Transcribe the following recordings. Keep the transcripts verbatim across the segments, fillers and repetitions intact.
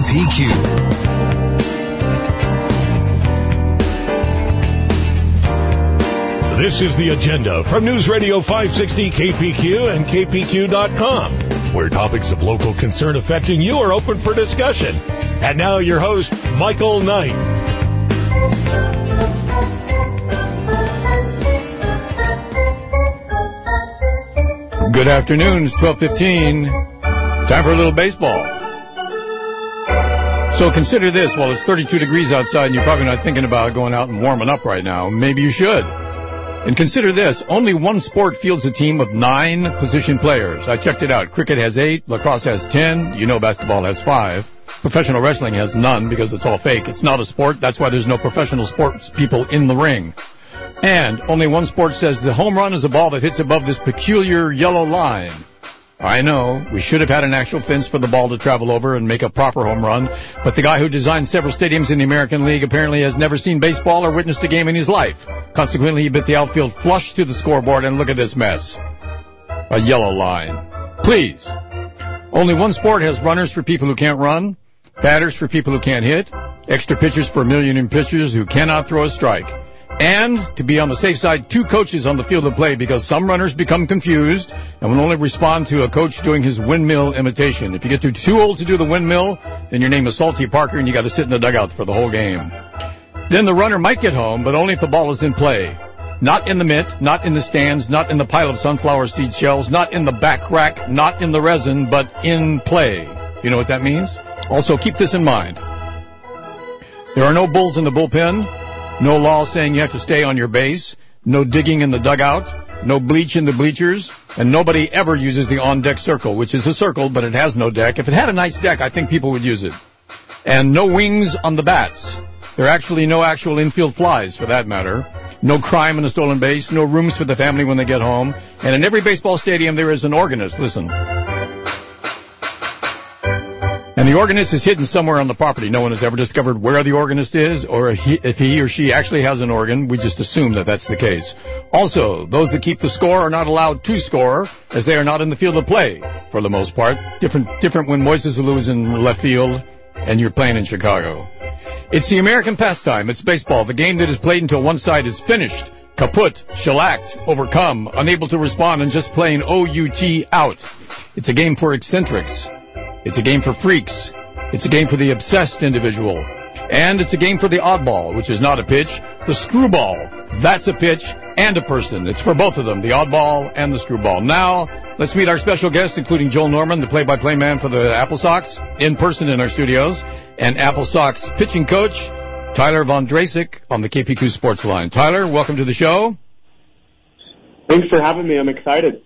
P Q. This is The Agenda from News Radio five sixty K P Q and K P Q dot com, where topics of local concern affecting you are open for discussion. And now your host, Michael Knight. Good afternoon. It's twelve fifteen. Time for a little baseball. So consider this. While it's thirty-two degrees outside and you're probably not thinking about going out and warming up right now, maybe you should. And consider this. Only one sport fields a team of nine position players. I checked it out. Cricket has eight. Lacrosse has ten. You know basketball has five. Professional wrestling has none because it's all fake. It's not a sport. That's why there's no professional sports people in the ring. And only one sport says the home run is a ball that hits above this peculiar yellow line. I know, we should have had an actual fence for the ball to travel over and make a proper home run, but the guy who designed several stadiums in the American League apparently has never seen baseball or witnessed a game in his life. Consequently, he bit the outfield flush to the scoreboard, and look at this mess. A yellow line. Please. Only one sport has runners for people who can't run, batters for people who can't hit, extra pitchers for a million pitchers who cannot throw a strike. And, to be on the safe side, two coaches on the field of play because some runners become confused and will only respond to a coach doing his windmill imitation. If you get too, too old to do the windmill, then your name is Salty Parker and you got to sit in the dugout for the whole game. Then the runner might get home, but only if the ball is in play. Not in the mitt, not in the stands, not in the pile of sunflower seed shells, not in the back rack, not in the resin, but in play. You know what that means? Also, keep this in mind. There are no bulls in the bullpen. No law saying you have to stay on your base, no digging in the dugout, no bleach in the bleachers, and nobody ever uses the on-deck circle, which is a circle, but it has no deck. If it had a nice deck, I think people would use it. And no wings on the bats. There are actually no actual infield flies, for that matter. No crime in a stolen base, no rooms for the family when they get home. And in every baseball stadium, there is an organist. Listen. And the organist is hidden somewhere on the property. No one has ever discovered where the organist is or if he, if he or she actually has an organ. We just assume that that's the case. Also, those that keep the score are not allowed to score as they are not in the field of play for the most part. Different, different when Moises Alou is in left field and you're playing in Chicago. It's the American pastime. It's baseball, the game that is played until one side is finished, kaput, shellacked, overcome, unable to respond, and just plain O U T out. It's a game for eccentrics. It's a game for freaks. It's a game for the obsessed individual. And it's a game for the oddball, which is not a pitch. The screwball, that's a pitch and a person. It's for both of them, the oddball and the screwball. Now, let's meet our special guests, including Joel Norman, the play-by-play man for the Apple Sox, in person in our studios, and Apple Sox pitching coach, Tyler Von Drasik, on the K P Q Sports Line. Tyler, welcome to the show. Thanks for having me. I'm excited.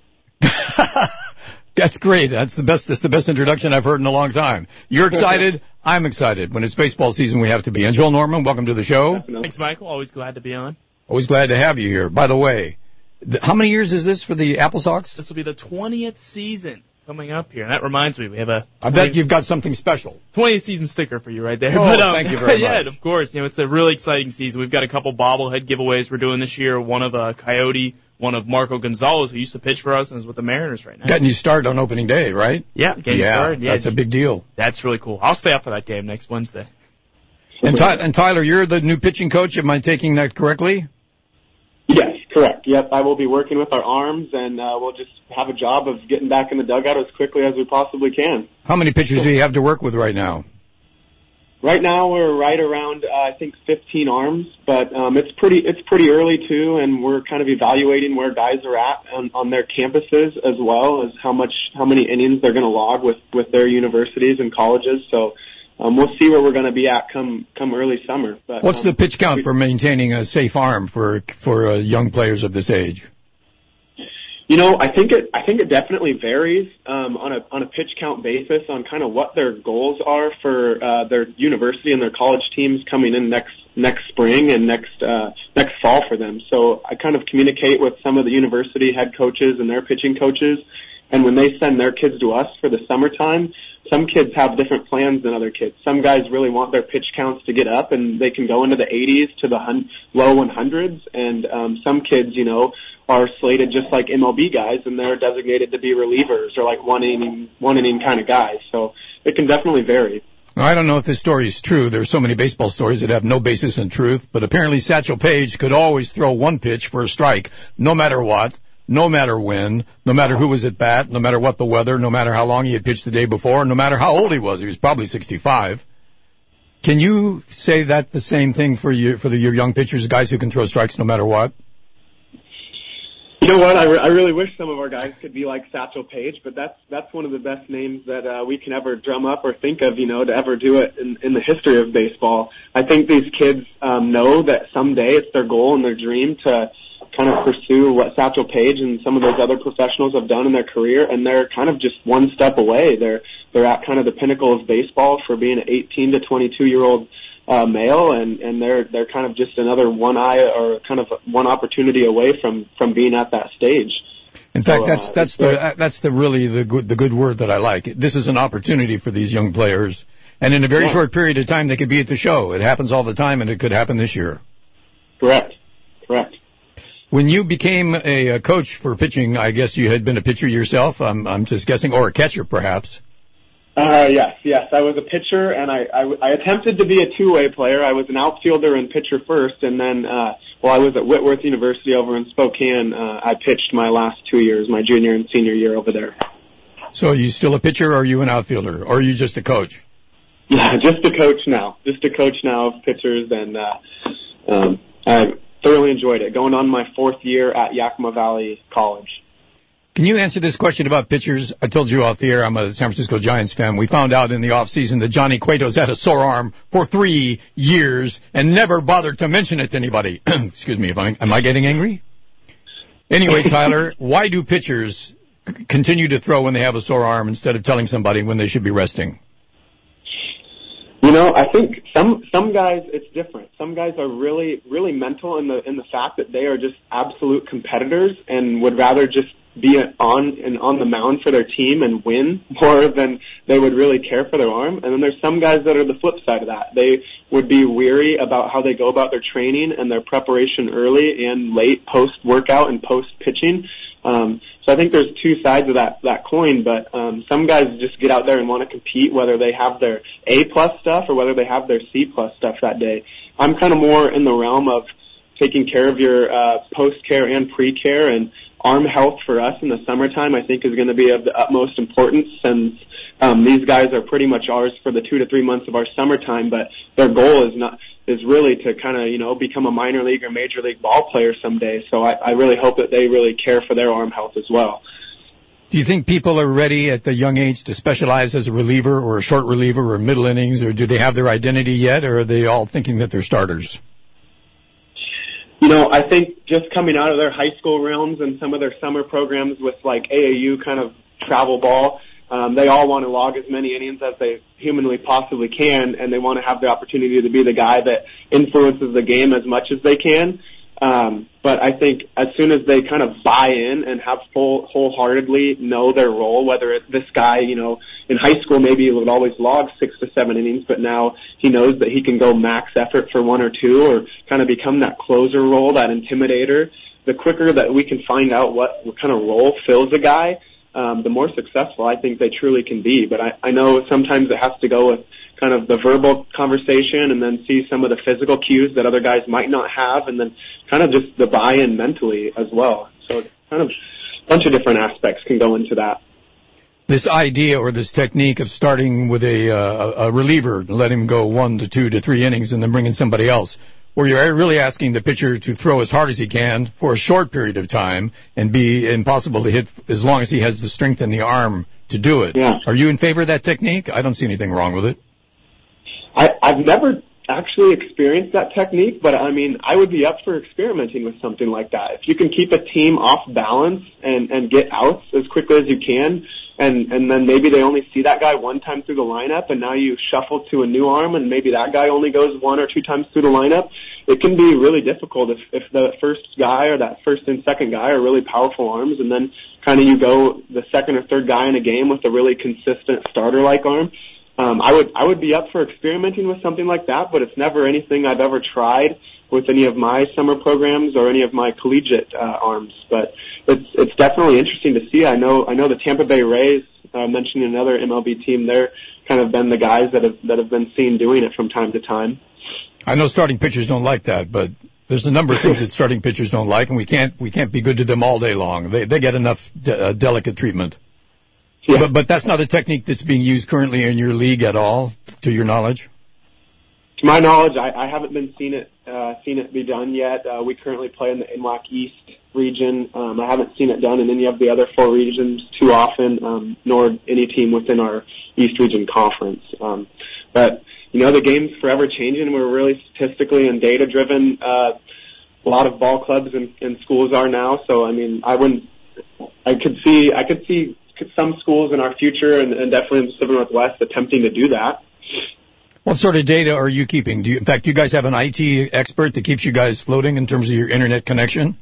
That's great. That's the best, that's the best introduction I've heard in a long time. You're excited. I'm excited. When it's baseball season, we have to be. And Joel Norman, welcome to the show. Definitely. Thanks, Michael. Always glad to be on. Always glad to have you here. By the way, th- how many years is this for the Apple Sox? This will be the twentieth season coming up here. And that reminds me, we have a I bet you've got something special. twentieth season sticker for you right there. Oh, but, um, thank you very yeah, much. of course. You know, it's a really exciting season. We've got a couple bobblehead giveaways we're doing this year. One of a Coyote, one of Marco Gonzalez, who used to pitch for us and is with the Mariners right now. Getting you started on opening day, right? Yeah, game yeah, started. Yeah, that's a big deal. That's really cool. I'll stay up for that game next Wednesday. And, Ty- and Tyler, you're the new pitching coach. Am I taking that correctly? Yes, correct. Yep, I will be working with our arms, and uh, we'll just have a job of getting back in the dugout as quickly as we possibly can. How many pitchers do you have to work with right now? Right now, we're right around, uh, I think, fifteen arms, but um, it's pretty it's pretty early too, and we're kind of evaluating where guys are at on, on their campuses as well as how much how many innings they're going to log with with their universities and colleges. So. Um, we'll see where we're going to be at come come early summer. But, What's um, the pitch count for maintaining a safe arm for for uh, young players of this age? You know, I think it I think it definitely varies um, on a on a pitch count basis on kind of what their goals are for uh, their university and their college teams coming in next next spring and next uh, next fall for them. So I kind of communicate with some of the university head coaches and their pitching coaches, and when they send their kids to us for the summertime. Some kids have different plans than other kids. Some guys really want their pitch counts to get up, and they can go into the eighties to the hun- low hundreds. And um, some kids, you know, are slated just like M L B guys, and they're designated to be relievers or like one inning, one inning kind of guys. So it can definitely vary. I don't know if this story is true. There's so many baseball stories that have no basis in truth, but apparently Satchel Paige could always throw one pitch for a strike, no matter what, no matter when, no matter who was at bat, no matter what the weather, no matter how long he had pitched the day before, no matter how old he was. He was probably sixty-five. Can you say that the same thing for you, for the, your young pitchers, guys who can throw strikes no matter what? You know what? I, re- I really wish some of our guys could be like Satchel Paige, but that's that's one of the best names that uh, we can ever drum up or think of, you know, to ever do it in, in the history of baseball. I think these kids um, know that someday it's their goal and their dream to kind of pursue what Satchel Paige and some of those other professionals have done in their career, and they're kind of just one step away. They're they're at kind of the pinnacle of baseball for being an eighteen to twenty-two year old uh, male, and and they're they're kind of just another one eye or kind of one opportunity away from from being at that stage. In fact, so, that's uh, that's the that's the really the good the good word that I like. This is an opportunity for these young players, and in a very yeah. short period of time, they could be at the show. It happens all the time, and it could happen this year. Correct. Correct. When you became a, a coach for pitching, I guess you had been a pitcher yourself. I'm I'm just guessing, or a catcher, perhaps. Uh, yes, yes. I was a pitcher, and I, I, I attempted to be a two-way player. I was an outfielder and pitcher first, and then uh, while I was at Whitworth University over in Spokane, uh, I pitched my last two years, my junior and senior year over there. So are you still a pitcher, or are you an outfielder, or are you just a coach? Yeah, just a coach now. Just a coach now of pitchers, and uh, um, I thoroughly enjoyed it. Going on my fourth year at Yakima Valley College. Can you answer this question about pitchers? I told you off the air I'm a San Francisco Giants fan. We found out in the off season that Johnny Cueto's had a sore arm for three years and never bothered to mention it to anybody. Excuse me, if I, am I getting angry? Anyway, Tyler, why do pitchers c- continue to throw when they have a sore arm instead of telling somebody when they should be resting? You know, I think some some guys it's different. Some guys are really really mental in the in the fact that they are just absolute competitors and would rather just be on and on the mound for their team and win more than they would really care for their arm. And then there's some guys that are the flip side of that. They would be weary about how they go about their training and their preparation early and late post workout and post pitching. Um, so I think there's two sides of that that coin, but um, some guys just get out there and want to compete, whether they have their A plus stuff or whether they have their C plus stuff that day. I'm kind of more in the realm of taking care of your uh, post care and pre care, and arm health for us in the summertime I think is going to be of the utmost importance, since um, these guys are pretty much ours for the two to three months of our summertime, but their goal is not is really to kind of, you know, become a minor league or major league ball player someday. So I, I really hope that they really care for their arm health as well. Do you think people are ready at the young age to specialize as a reliever or a short reliever or middle innings, or do they have their identity yet, or are they all thinking that they're starters? You know, I think just coming out of their high school realms and some of their summer programs with like A A U kind of travel ball, um, they all want to log as many innings as they humanly possibly can, and they want to have the opportunity to be the guy that influences the game as much as they can. Um, but I think as soon as they kind of buy in and have full, wholeheartedly know their role, whether it's this guy, you know, in high school maybe he would always log six to seven innings, but now he knows that he can go max effort for one or two, or kind of become that closer role, that intimidator. The quicker that we can find out what, what kind of role fills a guy, um, the more successful I think they truly can be. But I, I know sometimes it has to go with kind of the verbal conversation and then see some of the physical cues that other guys might not have, and then kind of just the buy-in mentally as well. So kind of a bunch of different aspects can go into that. This idea or this technique of starting with a, uh, a reliever, let him go one to two to three innings and then bring in somebody else, where you're really asking the pitcher to throw as hard as he can for a short period of time and be impossible to hit as long as he has the strength in the arm to do it. Yeah. Are you in favor of that technique? I don't see anything wrong with it. I, I've never actually experienced that technique, but I mean, I would be up for experimenting with something like that. If you can keep a team off balance and, and get outs as quickly as you can, and, and then maybe they only see that guy one time through the lineup, and now you shuffle to a new arm, and maybe that guy only goes one or two times through the lineup, it can be really difficult if, if the first guy or that first and second guy are really powerful arms, and then kind of you go the second or third guy in a game with a really consistent starter-like arm. Um, I would I would be up for experimenting with something like that, but it's never anything I've ever tried with any of my summer programs or any of my collegiate uh, arms. But it's it's definitely interesting to see. I know I know the Tampa Bay Rays, uh, mentioning another M L B team, they're kind of been the guys that have that have been seen doing it from time to time. I know starting pitchers don't like that, but there's a number of things that starting pitchers don't like, and we can't we can't be good to them all day long. They they get enough de- uh, delicate treatment. Yeah. But but that's not a technique that's being used currently in your league at all, to your knowledge. To my knowledge, I, I haven't been seen it uh, seen it be done yet. Uh, we currently play in the N W A C East region. Um, I haven't seen it done in any of the other four regions too often, um, nor any team within our East Region Conference. Um, but you know, the game's forever changing. We're really statistically and data driven. Uh, a lot of ball clubs and, and schools are now. So I mean, I wouldn't. I could see. I could see some schools in our future, and, and definitely in the Pacific Northwest, attempting to do that. What sort of data are you keeping? Do you, in fact, do you guys have an I T expert that keeps you guys floating in terms of your internet connection?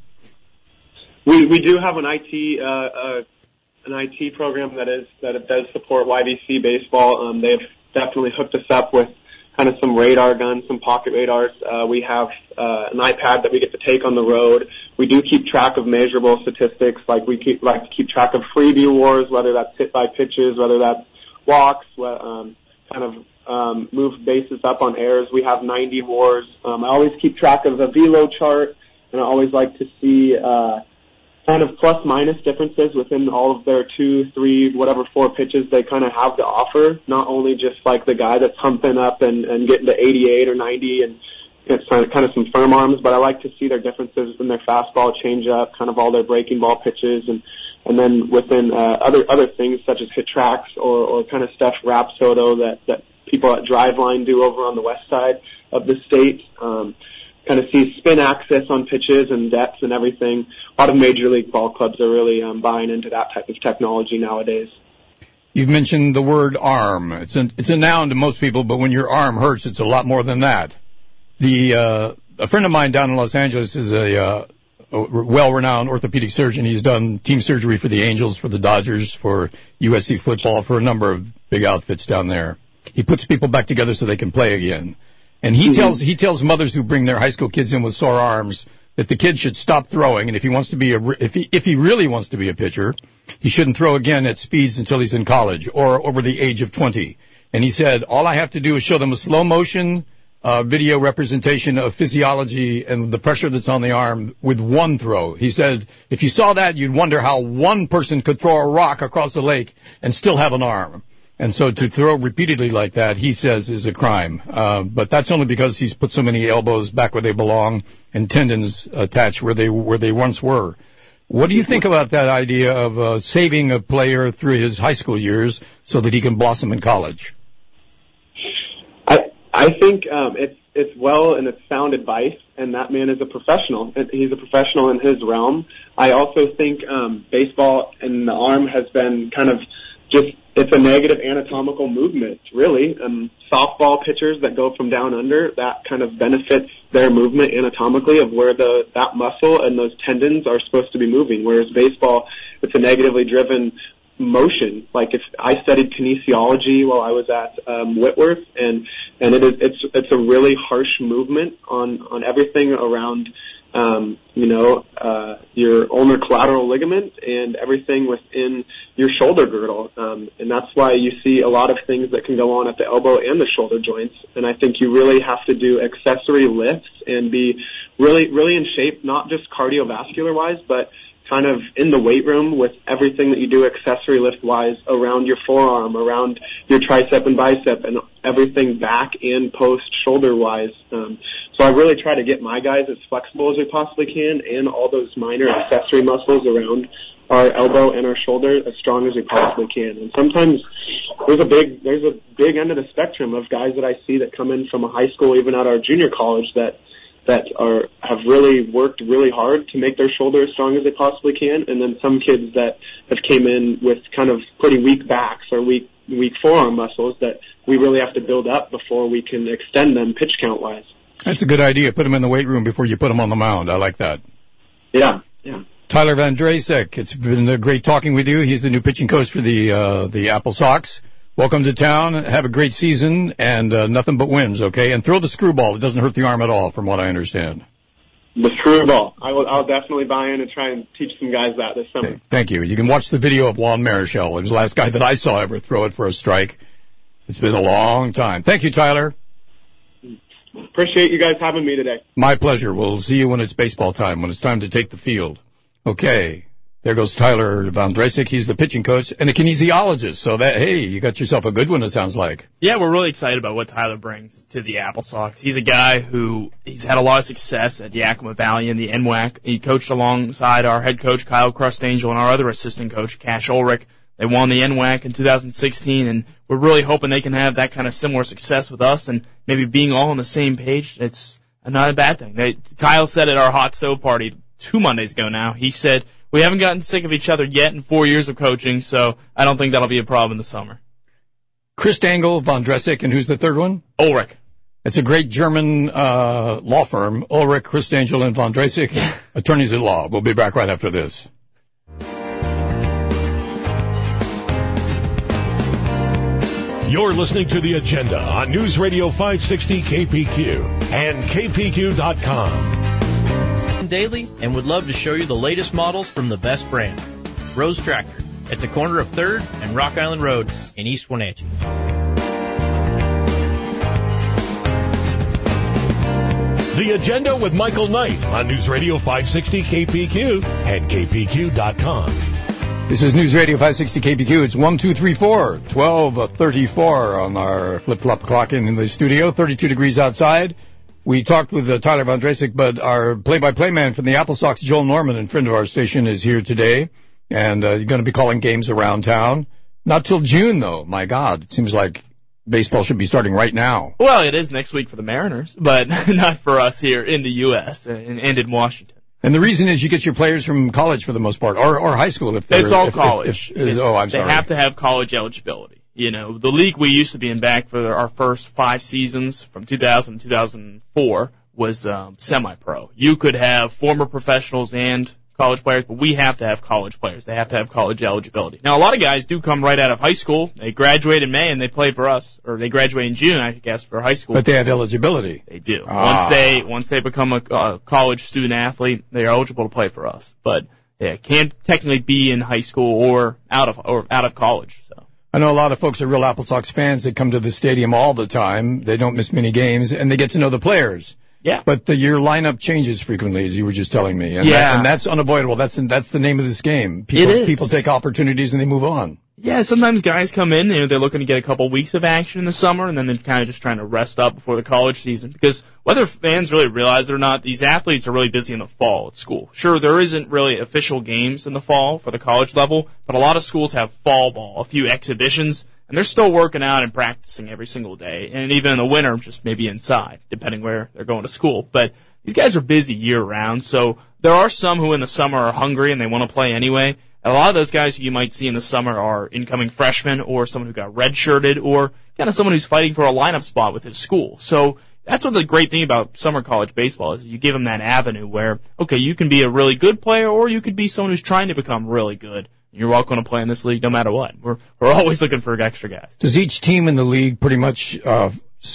We we do have an I T uh, uh, an I T program that is that does support Y V C baseball. Um, they've definitely hooked us up with kind of some radar guns, some pocket radars. Uh, we have uh, an iPad that we get to take on the road. We do keep track of measurable statistics, like we keep like to keep track of freebie wars, whether that's hit by pitches, whether that's walks, um, kind of um, move bases up on errors. We have ninety wars. Um, I always keep track of a velo chart, and I always like to see uh, kind of plus minus differences within all of their two, three, whatever four pitches they kind of have to offer. Not only just like the guy that's humping up and, and getting to eighty-eight or ninety and it's kind of some firm arms, but I like to see their differences in their fastball, changeup, kind of all their breaking ball pitches, and and then within uh, other other things such as hit tracks or, or kind of stuff Rapsodo that that people at Driveline do over on the west side of the state. Um, kind of see spin axis on pitches and depths and everything. A lot of major league ball clubs are really um, buying into that type of technology nowadays. You've mentioned the word arm. It's a, it's a noun to most people, but when your arm hurts, it's a lot more than that. The uh, a friend of mine down in Los Angeles is a, uh, a well-renowned orthopedic surgeon. He's done team surgery for the Angels, for the Dodgers, for U S C football, for a number of big outfits down there. He puts people back together so they can play again. And he tells he tells mothers who bring their high school kids in with sore arms that the kid should stop throwing, and if he wants to be a if he if he really wants to be a pitcher, he shouldn't throw again at speeds until he's in college or over the age of twenty. And he said, all I have to do is show them a slow motion uh, video representation of physiology and the pressure that's on the arm with one throw. He said, if you saw that, you'd wonder how one person could throw a rock across the lake and still have an arm. And so to throw repeatedly like that, he says, is a crime. Uh, but that's only because he's put so many elbows back where they belong and tendons attached where they where they once were. What do you think about that idea of uh, saving a player through his high school years so that he can blossom in college? I I think um, it's it's well and it's sound advice, and that man is a professional. He's a professional in his realm. I also think um, baseball and the arm has been kind of just it's a negative anatomical movement, really. Um, softball pitchers that go from down under, that kind of benefits their movement anatomically of where the that muscle and those tendons are supposed to be moving. Whereas baseball, it's a negatively driven motion. Like if I studied kinesiology while I was at um, Whitworth, and and it is it's it's a really harsh movement on on everything around. Um, you know, uh, your ulnar collateral ligament and everything within your shoulder girdle. Um, and that's why you see a lot of things that can go on at the elbow and the shoulder joints. And I think you really have to do accessory lifts and be really, really in shape, not just cardiovascular wise, but kind of in the weight room with everything that you do accessory lift wise around your forearm, around your tricep and bicep, and everything back and post shoulder wise. Um, so I really try to get my guys as flexible as we possibly can, and all those minor accessory muscles around our elbow and our shoulder as strong as we possibly can. And sometimes there's a big there's a big end of the spectrum of guys that I see that come in from a high school, even at our junior college, that that are have really worked really hard to make their shoulder as strong as they possibly can, and then some kids that have came in with kind of pretty weak backs or weak weak forearm muscles that we really have to build up before we can extend them pitch count wise. That's a good idea. Put them in the weight room before you put them on the mound. I like that. Yeah, yeah. Tyler Van Drasek, it's been great talking with you. He's the new pitching coach for the uh, the Apple Sox. Welcome to town. Have a great season and uh, nothing but wins, okay? And throw the screwball. It doesn't hurt the arm at all, from what I understand. The screwball. I will, I'll definitely buy in and try and teach some guys that this summer. Okay, thank you. You can watch the video of Juan Marichal. He was the last guy that I saw ever throw it for a strike. It's been a long time. Thank you, Tyler. Appreciate you guys having me today. My pleasure. We'll see you when it's baseball time, when it's time to take the field. Okay. There goes Tyler Vondrasek. He's the pitching coach and a kinesiologist. So that, hey, you got yourself a good one, it sounds like. Yeah, we're really excited about what Tyler brings to the Apple Sox. He's a guy who, he's had a lot of success at Yakima Valley in the N W A C. He coached alongside our head coach, Kyle Crustangel, and our other assistant coach, Cash Ulrich. They won the N W A C in two thousand sixteen, and we're really hoping they can have that kind of similar success with us and maybe being all on the same page. It's not a bad thing. They, Kyle said at our hot stove party two Mondays ago now, he said, we haven't gotten sick of each other yet in four years of coaching, so I don't think that'll be a problem in the summer. Crustangel, Vondrasek, and who's the third one? Ulrich. It's a great German uh law firm, Ulrich, Crustangel, and Vondrasek, attorneys at law. We'll be back right after this. You're listening to The Agenda on News Radio five sixty K P Q and K P Q dot com. Daily and would love to show you the latest models from the best brand. Rose Tractor at the corner of third and Rock Island Road in East Wenatchee. The Agenda with Michael Knight on News Radio five sixty K P Q and K P Q dot com. This is News Radio five sixty K P Q. It's one two three four, twelve thirty-four on our flip-flop clock in the studio, thirty-two degrees outside. We talked with uh, Tyler Vondrasek, but our play-by-play man from the Apple Sox, Joel Norman, and friend of our station, is here today. And uh, you're going to be calling games around town. Not till June, though. My God, it seems like baseball should be starting right now. Well, it is next week for the Mariners, but not for us here in the U S and, and in Washington. And the reason is you get your players from college for the most part, or, or high school if they're... It's all if, college. If, if, is, oh, I'm they sorry. They have to have college eligibility. You know, the league we used to be in back for our first five seasons from two thousand to two thousand four was um, semi-pro. You could have former professionals and college players, but we have to have college players. They have to have college eligibility. Now, a lot of guys do come right out of high school. They graduate in May and they play for us, or they graduate in June, I guess, for high school. But they have eligibility. They do. Ah. Once they once they become a uh, college student athlete, they are eligible to play for us. But yeah, can't technically be in high school or out of or out of college. So. I know a lot of folks are real Apple Sox fans that come to the stadium all the time. They don't miss many games, and they get to know the players. Yeah. But the, your lineup changes frequently, as you were just telling me. And yeah. That, and that's unavoidable. That's that's the name of this game. People, it is. People take opportunities and they move on. Yeah, sometimes guys come in, you know, they're looking to get a couple weeks of action in the summer, and then they're kind of just trying to rest up before the college season. Because whether fans really realize it or not, these athletes are really busy in the fall at school. Sure, there isn't really official games in the fall for the college level, but a lot of schools have fall ball, a few exhibitions, and they're still working out and practicing every single day. And even in the winter, just maybe inside, depending where they're going to school. But these guys are busy year-round, so there are some who in the summer are hungry and they want to play anyway. A lot of those guys who you might see in the summer are incoming freshmen or someone who got redshirted or kind of someone who's fighting for a lineup spot with his school. So that's what the great thing about summer college baseball is. You give them that avenue where, okay, you can be a really good player or you could be someone who's trying to become really good. You're welcome to play in this league no matter what. We're we're always looking for extra guys. Does each team in the league pretty much uh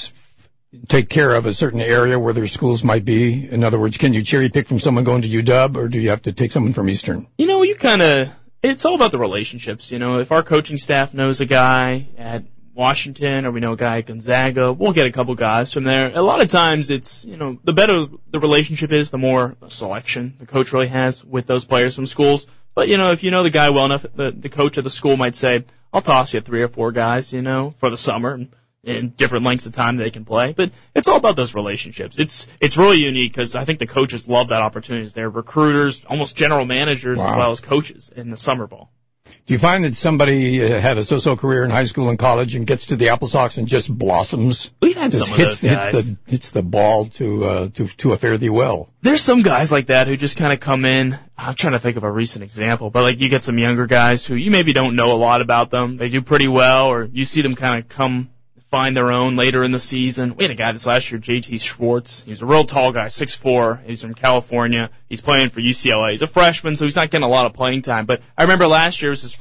take care of a certain area where their schools might be? In other words, can you cherry pick from someone going to U W, or do you have to take someone from Eastern? You know, you kind of, it's all about the relationships. You know, if our coaching staff knows a guy at Washington or we know a guy at Gonzaga, we'll get a couple guys from there. A lot of times it's, you know, the better the relationship is, the more selection the coach really has with those players from schools. But, you know, if you know the guy well enough, the, the coach of the school might say, I'll toss you three or four guys, you know, for the summer. And, in different lengths of time they can play. But it's all about those relationships. It's it's really unique because I think the coaches love that opportunity. They're recruiters, almost general managers, wow. as well as coaches in the summer ball. Do you find that somebody uh, had a so-so career in high school and college and gets to the Apple Sox and just blossoms? We've had just some hits, of those guys. Hits the, hits the ball to, uh, to, to a fare thee well. There's some guys like that who just kind of come in. I'm trying to think of a recent example, but like you get some younger guys who you maybe don't know a lot about them. They do pretty well, or you see them kind of come find their own later in the season. We had a guy this last year, J T Schwartz. He was a real tall guy, six foot four. He's from California. He's playing for U C L A. He's a freshman, so he's not getting a lot of playing time. But I remember last year was his first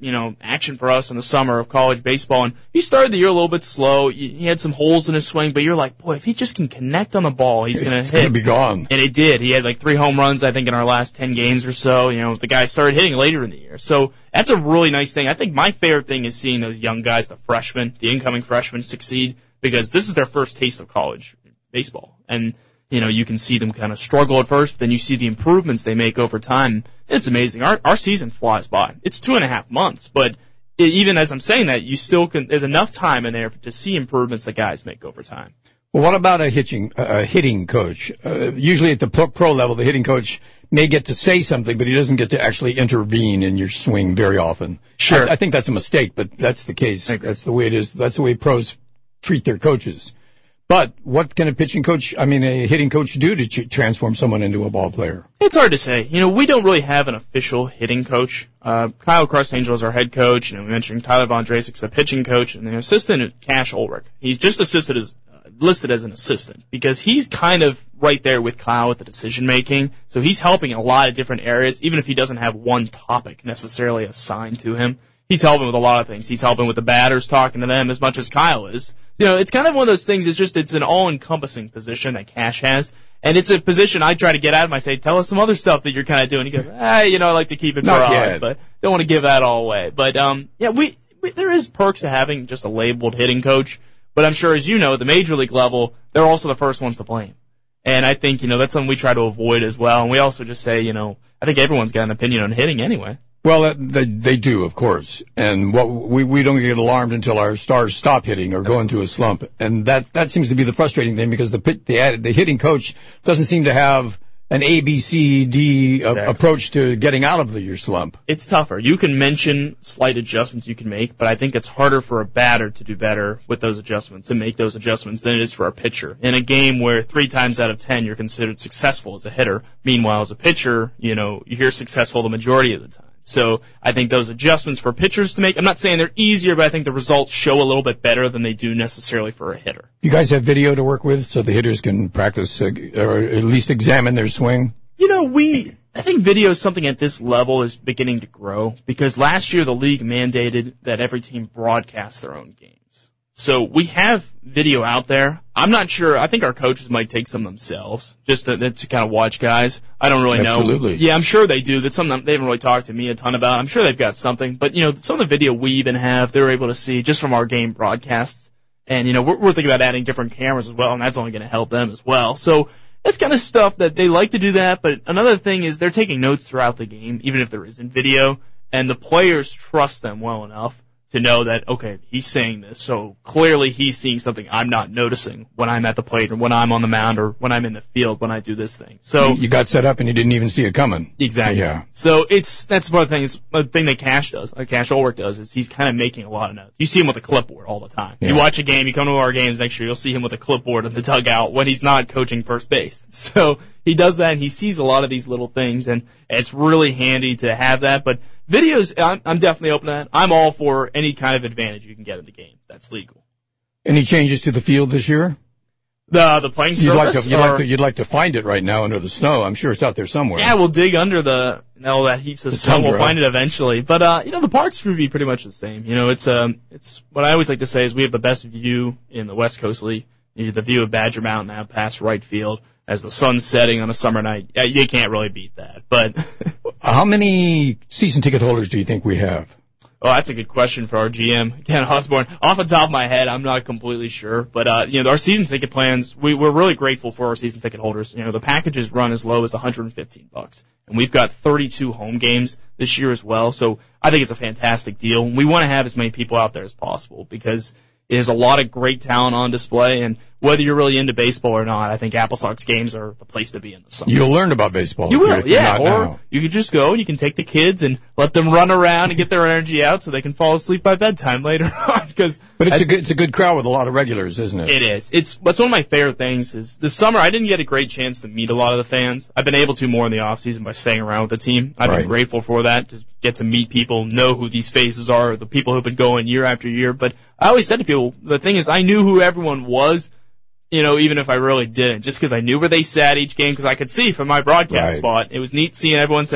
you know, action for us in the summer of college baseball. And he started the year a little bit slow. He had some holes in his swing, but you're like, boy, if he just can connect on the ball, he's going to hit. It's going to be gone. And it did. He had like three home runs, I think, in our last ten games or so. You know, the guy started hitting later in the year. So that's a really nice thing. I think my favorite thing is seeing those young guys, the freshmen, the incoming freshmen, succeed, because this is their first taste of college baseball. And, you know, you can see them kind of struggle at first, but then you see the improvements they make over time. It's amazing. Our our season flies by. It's two and a half months, but it, even as I'm saying that, you still can. There's enough time in there to see improvements that guys make over time. Well, what about a hitching, uh, hitting coach? Uh, usually at the pro, pro level, the hitting coach may get to say something, but he doesn't get to actually intervene in your swing very often. Sure. I, I think that's a mistake, but that's the case. That's the way it is. That's the way pros treat their coaches. But what can a pitching coach, I mean, a hitting coach do to ch- transform someone into a ball player? It's hard to say. You know, we don't really have an official hitting coach. Uh, Kyle Crossangel is our head coach. You know, we mentioned Tyler Von Drasic's the pitching coach, and the assistant is Cash Ulrich. He's just assisted as, uh, listed as an assistant because he's kind of right there with Kyle with the decision making. So he's helping in a lot of different areas, even if he doesn't have one topic necessarily assigned to him. He's helping with a lot of things. He's helping with the batters, talking to them as much as Kyle is. You know, it's kind of one of those things. It's just, it's an all-encompassing position that Cash has. And it's a position I try to get out of him. I say, tell us some other stuff that you're kind of doing. He goes, ah, you know, I like to keep it Not broad, yet. but don't want to give that all away. But, um, yeah, we, we, there is perks to having just a labeled hitting coach. But I'm sure, as you know, at the major league level, they're also the first ones to blame. And I think, you know, that's something we try to avoid as well. And we also just say, you know, I think everyone's got an opinion on hitting anyway. Well, they, they do, of course. And what we, we don't get alarmed until our stars stop hitting or go into a slump. And that, that seems to be the frustrating thing because the, the, the hitting coach doesn't seem to have an A, B, C, D exactly. approach to getting out of the, your slump. It's tougher. You can mention slight adjustments you can make, but I think it's harder for a batter to do better with those adjustments and make those adjustments than it is for a pitcher. In a game where three times out of ten you're considered successful as a hitter, meanwhile as a pitcher, you know, you're successful the majority of the time. So I think those adjustments for pitchers to make, I'm not saying they're easier, but I think the results show a little bit better than they do necessarily for a hitter. You guys have video to work with so the hitters can practice uh, or at least examine their swing? You know, we, I think video is something at this level is beginning to grow because last year the league mandated that every team broadcast their own games. So we have video out there. I'm not sure. I think our coaches might take some themselves just to, to kind of watch guys. I don't really know. Absolutely. Yeah, I'm sure they do. That's something they haven't really talked to me a ton about. I'm sure they've got something. But, you know, some of the video we even have, they're able to see just from our game broadcasts. And, you know, we're, we're thinking about adding different cameras as well, and that's only going to help them as well. So that's kind of stuff that they like to do that. But another thing is they're taking notes throughout the game, even if there isn't video. And the players trust them well enough to know that, okay, he's saying this, so clearly he's seeing something I'm not noticing when I'm at the plate or when I'm on the mound or when I'm in the field when I do this thing. So you got set up and you didn't even see it coming. Exactly. Yeah. So it's that's one of the things. The thing that Cash does, like Cash Ulrich does, is he's kind of making a lot of notes. You see him with a clipboard all the time. Yeah. You watch a game, you come to our games next year, you'll see him with a clipboard in the dugout when he's not coaching first base. So he does that, and he sees a lot of these little things, and it's really handy to have that. But videos, I'm, I'm definitely open to that. I'm all for any kind of advantage you can get in the game that's legal. Any changes to the field this year? The the playing surface? You'd like to, you'd, like to, you'd like to find it right now under the snow. I'm sure it's out there somewhere. Yeah, we'll dig under the all that heaps of the snow. tundra. We'll find it eventually. But uh, you know, the parks would be pretty much the same. You know, it's um, it's what I always like to say is we have the best view in the West Coast League. You have the view of Badger Mountain out past right field as the sun's setting on a summer night. Yeah, you can't really beat that. But how many season ticket holders do you think we have? Oh, that's a good question for our G M, Ken Osborne. Off the top of my head, I'm not completely sure. But, uh, you know, our season ticket plans, we, we're really grateful for our season ticket holders. You know, the packages run as low as one hundred fifteen bucks. And we've got thirty-two home games this year as well. So I think it's a fantastic deal. We want to have as many people out there as possible because there's a lot of great talent on display. And whether you're really into baseball or not, I think Apple Sox games are the place to be in the summer. You'll learn about baseball. You will, yeah. Or now. You could just go and you can take the kids and let them run around and get their energy out so they can fall asleep by bedtime later on. Because but it's a good, it's a good crowd with a lot of regulars, isn't it? It is. It's that's one of my favorite things. Is this summer I didn't get a great chance to meet a lot of the fans. I've been able to more in the off season by staying around with the team. I've right. been grateful for that to get to meet people, know who these faces are, the people who've been going year after year. But I always said to people, the thing is, I knew who everyone was. You know, even if I really didn't, just because I knew where they sat each game, because I could see from my broadcast right. spot. It was neat seeing everyone saying,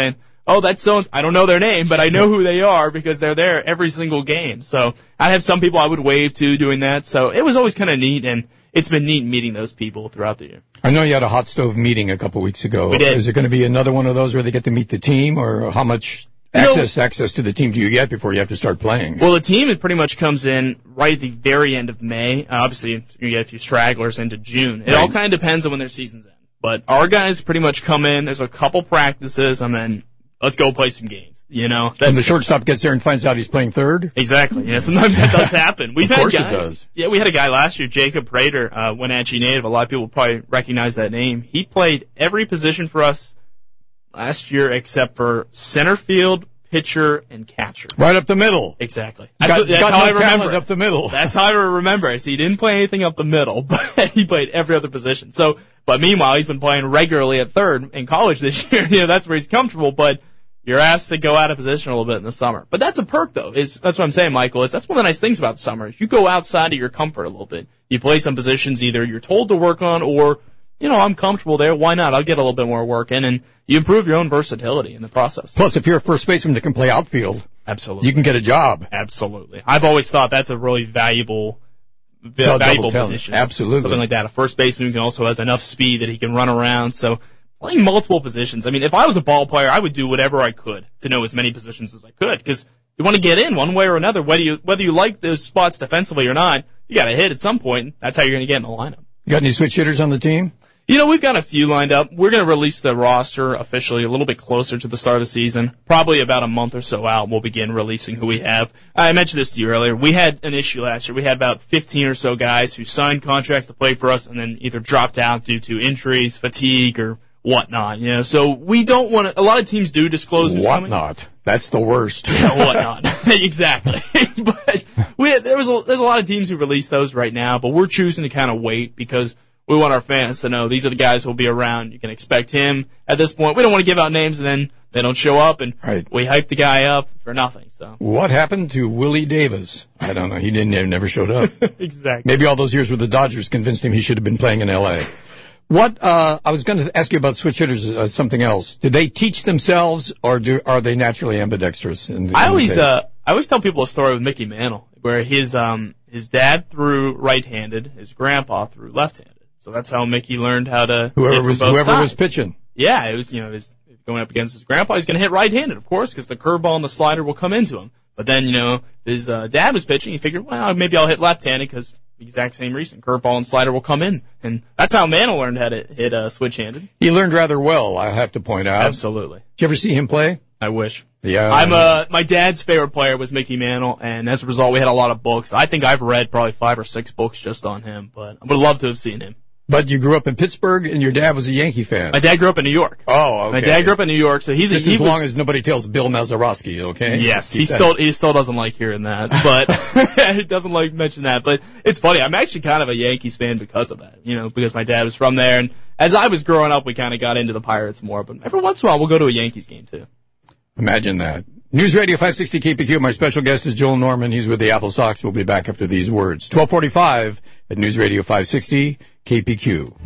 oh, that's so, I don't know their name, but I know who they are because they're there every single game. So I have some people I would wave to doing that. So it was always kind of neat, and it's been neat meeting those people throughout the year. I know you had a hot stove meeting a couple weeks ago. We did. Is it going to be another one of those where they get to meet the team, or how much access, you know, access to the team do you get before you have to start playing? Well, the team it pretty much comes in right at the very end of May. Uh, obviously, you get a few stragglers into June. It right. all kind of depends on when their season's end. But our guys pretty much come in, there's a couple practices, and then let's go play some games. You know, that, when the shortstop gets there and finds out he's playing third? Exactly. Yeah, sometimes that does happen. We've of course had guys, it does. Yeah, we had a guy last year, Jacob Prater, uh, Wenatchee native. A lot of people probably recognize that name. He played every position for us last year except for center field, pitcher, and catcher. Right up the middle. Exactly. That's, got, that's got how no I remember it. Up the middle. That's how I remember it. So he didn't play anything up the middle, but he played every other position. So, but meanwhile, he's been playing regularly at third in college this year. You know, that's where he's comfortable, but you're asked to go out of position a little bit in the summer. But that's a perk, though. Is That's what I'm saying, Michael. Is that's one of the nice things about the summer. Is you go outside of your comfort a little bit. You play some positions either you're told to work on or, you know, I'm comfortable there. Why not? I'll get a little bit more work in, and you improve your own versatility in the process. Plus, if you're a first baseman that can play outfield, absolutely, you can get a job. Absolutely. I've always thought that's a really valuable no, valuable position. Absolutely. Something like that. A first baseman can also has enough speed that he can run around. So playing multiple positions. I mean, if I was a ball player, I would do whatever I could to know as many positions as I could, because you want to get in one way or another, whether you whether you like those spots defensively or not. You got to hit at some point. That's how you're going to get in the lineup. You got any switch hitters on the team? You know, we've got a few lined up. We're going to release the roster officially a little bit closer to the start of the season. Probably about a month or so out, we'll begin releasing who we have. I mentioned this to you earlier. We had an issue last year. We had about fifteen or so guys who signed contracts to play for us and then either dropped out due to injuries, fatigue, or whatnot. You know, so we don't want to. A lot of teams do disclose who's coming. Whatnot. That's the worst. Yeah, whatnot. Exactly. But we there was a, there's a lot of teams who release those right now, but we're choosing to kind of wait because we want our fans to know these are the guys who will be around. You can expect him at this point. We don't want to give out names and then they don't show up, and right. we hype the guy up for nothing. So what happened to Willie Davis? I don't know. He didn't he never showed up. Exactly. Maybe all those years with the Dodgers convinced him he should have been playing in L A. What uh I was going to ask you about switch hitters, uh, something else. Do they teach themselves, or do are they naturally ambidextrous? In the, I in always the uh I always tell people a story with Mickey Mantle where his um his dad threw right-handed, his grandpa threw left-handed. So that's how Mickey learned how to whoever hit from was both whoever sides. was pitching. Yeah, it was you know his going up against his grandpa. He's going to hit right-handed, of course, because the curveball and the slider will come into him. But then you know his uh, dad was pitching. He figured, well, maybe I'll hit left-handed because the exact same reason. Curveball and slider will come in. And that's how Mantle learned how to hit uh, switch-handed. He learned rather well, I have to point out. Absolutely. Did you ever see him play? I wish. Yeah. I'm uh my dad's favorite player was Mickey Mantle, and as a result, we had a lot of books. I think I've read probably five or six books just on him, but I would love to have seen him. But you grew up in Pittsburgh, and your dad was a Yankee fan. My dad grew up in New York. Oh, okay. My dad grew up in New York, so he's just a, he as was, long as nobody tells Bill Mazeroski, okay? Yes, Keep he that. still he still doesn't like hearing that, but he doesn't like mention that. But it's funny. I'm actually kind of a Yankees fan because of that, you know, because my dad was from there, and as I was growing up, we kind of got into the Pirates more. But every once in a while, we'll go to a Yankees game too. Imagine that. News Radio five sixty K P Q. My special guest is Joel Norman. He's with the Apple Sox. We'll be back after these words. twelve forty-five at News Radio five sixty K P Q.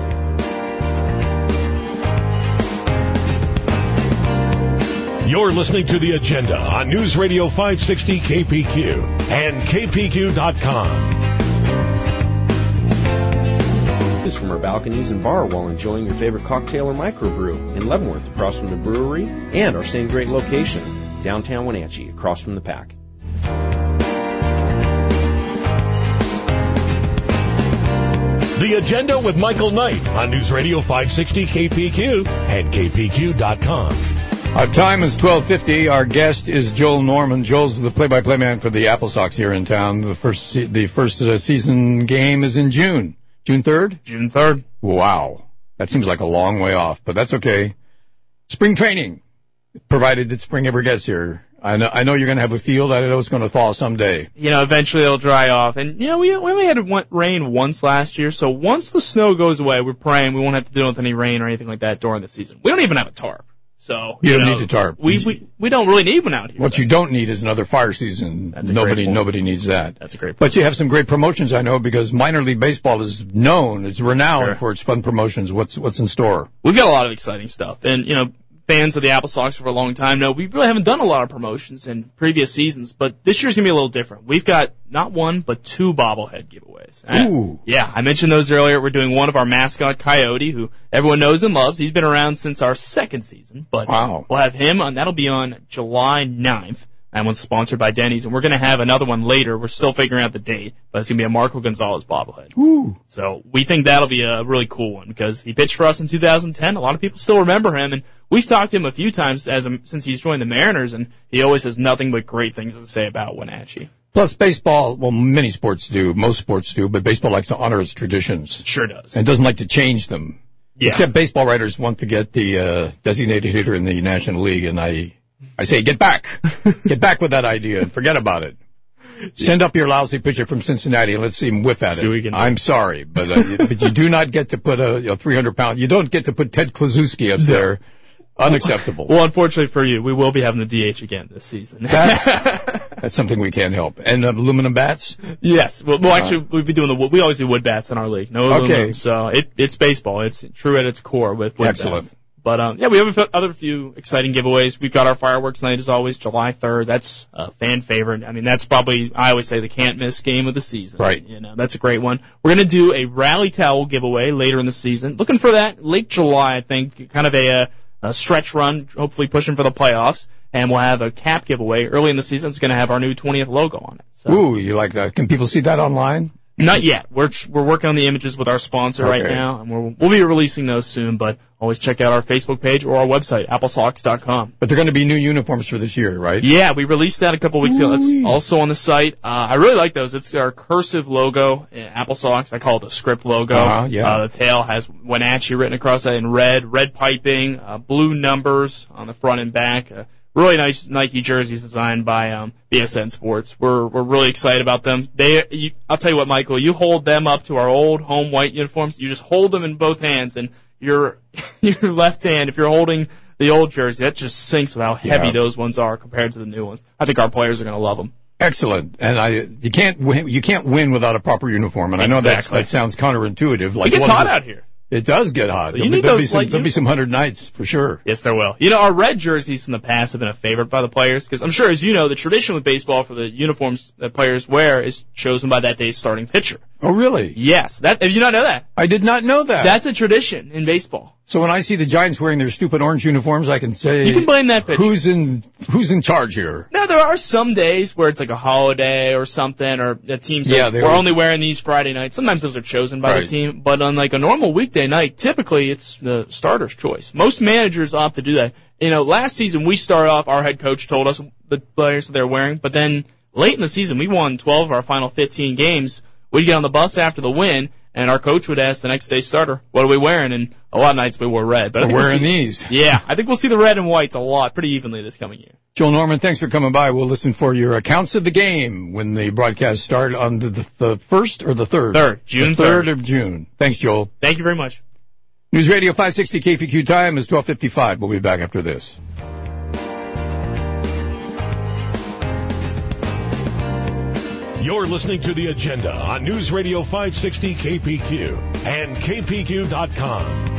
You're listening to The Agenda on News Radio five sixty K P Q and K P Q dot com. Is from our balconies and bar while enjoying your favorite cocktail or microbrew in Leavenworth across from the brewery and our same great location, downtown Wenatchee across from the Pack. The Agenda with Michael Knight on News Radio five sixty K P Q and K P Q dot com. Our time is twelve fifty. Our guest is Joel Norman. Joel's the play-by-play man for the Apple Sox here in town. The first se- the first uh, season game is in June. June third? June third. Wow. That seems like a long way off, but that's okay. Spring training, provided that spring ever gets here. I know, I know you're going to have a field. I know it's going to thaw someday. You know, eventually it'll dry off. And, you know, we, we only had rain once last year, so once the snow goes away, we're praying we won't have to deal with any rain or anything like that during the season. We don't even have a tarp. So, you, you don't know, need a tarp. We, we we don't really need one out here. What though. You don't need is another fire season. That's a nobody great point. nobody needs that. That's a great point. But you have some great promotions, I know, because minor league baseball is known, it's renowned Sure. for its fun promotions. What's what's in store? We've got a lot of exciting stuff, and you know, fans of the Apple Sox for a long time know we really haven't done a lot of promotions in previous seasons, but this year's going to be a little different. We've got not one, but two bobblehead giveaways. Ooh. I, yeah, I mentioned those earlier. We're doing one of our mascot, Coyote, who everyone knows and loves. He's been around since our second season, but wow. we'll have him on, that'll be on July ninth. That one's sponsored by Denny's, and we're going to have another one later. We're still figuring out the date, but it's going to be a Marco Gonzalez bobblehead. Ooh. So we think that'll be a really cool one because he pitched for us in two thousand ten. A lot of people still remember him, and we've talked to him a few times as a, since he's joined the Mariners, and he always has nothing but great things to say about Wenatchee. Plus, baseball, well, many sports do, most sports do, but baseball likes to honor its traditions. Sure does. And doesn't like to change them. Yeah. Except baseball writers want to get the uh, designated hitter in the National League, and I I say, get back. Get back with that idea and forget about it. Send up your lousy pitcher from Cincinnati and let's see him whiff at it. I'm sorry, but uh, but you do not get to put a you know, three hundred pound, you don't get to put Ted Kluszewski up there. Unacceptable. Well, unfortunately for you, we will be having the D H again this season. That's, that's something we can't help. And uh, aluminum bats? Yes. Well, well actually, uh, we'll be doing the wood. We always do wood bats in our league. No aluminum. Okay. So it, it's baseball. It's true at its core with wood Excellent. bats. But, um, yeah, we have a f- other few exciting giveaways. We've got our fireworks night as always, July third. That's a fan favorite. I mean, that's probably, I always say, the can't miss game of the season. Right. You know, that's a great one. We're going to do a rally towel giveaway later in the season. Looking for that late July, I think, kind of a, uh, a stretch run, hopefully pushing for the playoffs. And we'll have a cap giveaway early in the season. It's going to have our new twentieth logo on it. So. Ooh, you like that? Can people see that online? Not yet. We're we're working on the images with our sponsor okay. right now, and we'll we'll be releasing those soon. But always check out our Facebook page or our website, apple sox dot com. But they're going to be new uniforms for this year, right? Yeah, we released that a couple weeks ago. That's also on the site. Uh, I really like those. It's our cursive logo, uh, Apple Sox. I call it the script logo. Uh-huh, yeah. Uh, the tail has Wenatchee written across that in red, red piping, uh, blue numbers on the front and back. Uh, Really nice Nike jerseys designed by um, B S N Sports. We're we're really excited about them. They, you, I'll tell you what, Michael, you hold them up to our old home white uniforms. You just hold them in both hands, and your your left hand, if you're holding the old jersey, that just sinks with how heavy yeah. those ones are compared to the new ones. I think our players are going to love them. Excellent, and I you can't win, you can't win without a proper uniform, and exactly. I know that's, that sounds counterintuitive. Like it gets hot out here. It does get hot. So you there'll, need there'll, those be some, light there'll be some hundred nights for sure. Yes, there will. You know, our red jerseys in the past have been a favorite by the players because I'm sure, as you know, the tradition with baseball for the uniforms that players wear is chosen by that day's starting pitcher. Oh, really? Yes. That, did you not know that? I did not know that. That's a tradition in baseball. So when I see the Giants wearing their stupid orange uniforms, I can say, you can blame that pitcher. Who's in who's in charge here? No, there are some days where it's like a holiday or something, or the teams yeah, are, we're only wearing these Friday nights. Sometimes those are chosen by right. the team, but on like a normal weekday night, typically it's the starter's choice. Most managers opt to do that. You know, last season we started off, our head coach told us the players that they're wearing, but then late in the season we won twelve of our final fifteen games. We'd get on the bus after the win, and our coach would ask the next day's starter, what are we wearing? And a lot of nights we wore red. But I we're think wearing we'll see, these. Yeah, I think we'll see the red and whites a lot, pretty evenly this coming year. Joel Norman, thanks for coming by. We'll listen for your accounts of the game when the broadcast start on the, the, the first or the third? Third, June the third. of June. Thanks, Joel. Thank you very much. News Radio five sixty K P Q time is twelve fifty-five. We'll be back after this. You're listening to The Agenda on News Radio five sixty K P Q and K P Q dot com.